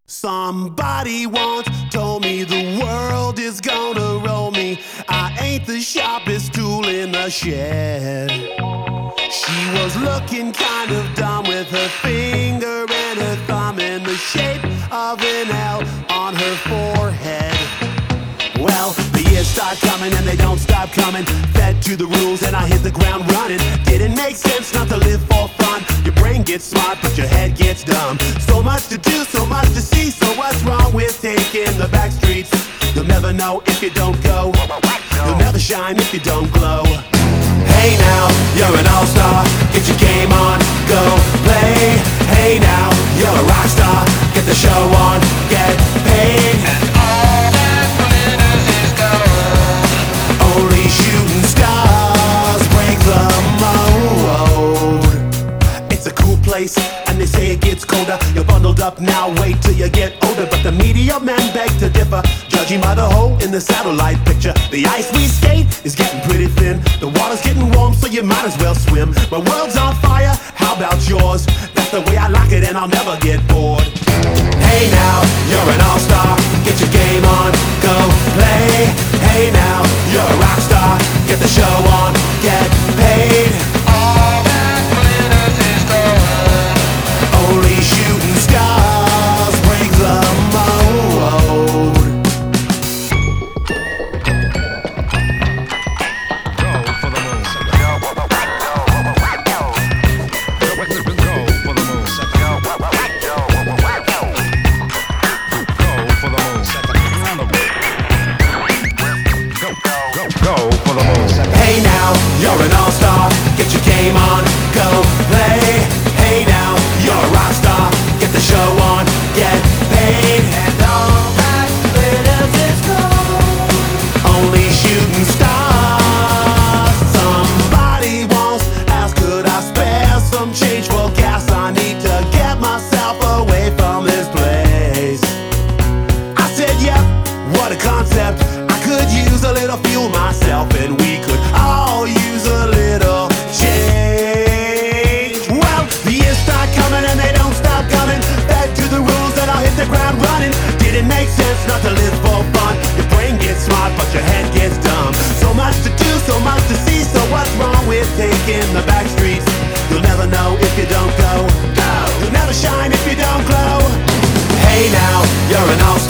Somebody once told me the world is gonna roll me. I ain't the sharpest tool in the shed. She was looking kind of dumb with her finger and her thumb in the shape of an L on her forehead. Well, the years start coming and they don't stop coming. Fed to the rules and I hit the ground running. Didn't make sense not to live for fun. Your brain gets smart but your head gets dumb. So much to do, so much to see. So what's wrong with taking the back streets? You'll never know if you don't go. You'll never shine if you don't glow. Hey now, you're an all-star. Get your game on, go play. Hey now, you're a rock star. Get the show on, get paid. And all that glitters is gold. Only shooting stars break the mold. It's a cool place, and they say it gets colder. You're bundled up now, wait till you get older. But the media men beg to differ, judging by the hole in the satellite picture. The ice we skate is getting pretty thin. The water's getting warm, so you might as well swim. My world's on fire, how about yours? That's the way I like it and I'll never get bored. Hey now, you're an all-star. Get your game on, go play. Hey now, you're a rock star. Get the show on, get paid. All that glitters is gold. Only shooting stars break the mold. Hey now, you're an all-star. Get your game on, go play. Hey now, you're a rock star. Get the show on, get paid. And all that glitters is gold. Only shooting stars. Somebody once asked, could I spare some change for gas? I need to get myself away from this place. I said, yep, what a concept. I could use a little fuel myself, and we could all use a little change. Well, the years start coming and they don't stop coming. Back to the rules and I'll hit the ground running. Didn't make sense not to live for fun. Your brain gets smart but your head gets dumb. So much to do, so much to see. So what's wrong with taking the back streets? You'll never know if you don't go. You'll never shine if you don't glow. Hey now, you're an all-star.